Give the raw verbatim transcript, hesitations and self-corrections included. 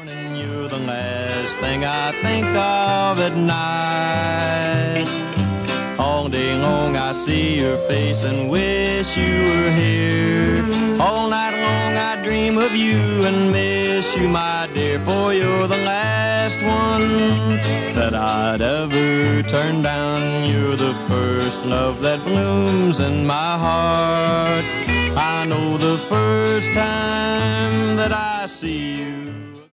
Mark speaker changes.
Speaker 1: And you're the last thing I think of at night. All day long I see your face and wish you were here. All night long I dream of you and miss you, my dear, for you're the last one that I'd ever turn down. You're the first love that blooms in my heart. I know the first time that I see you,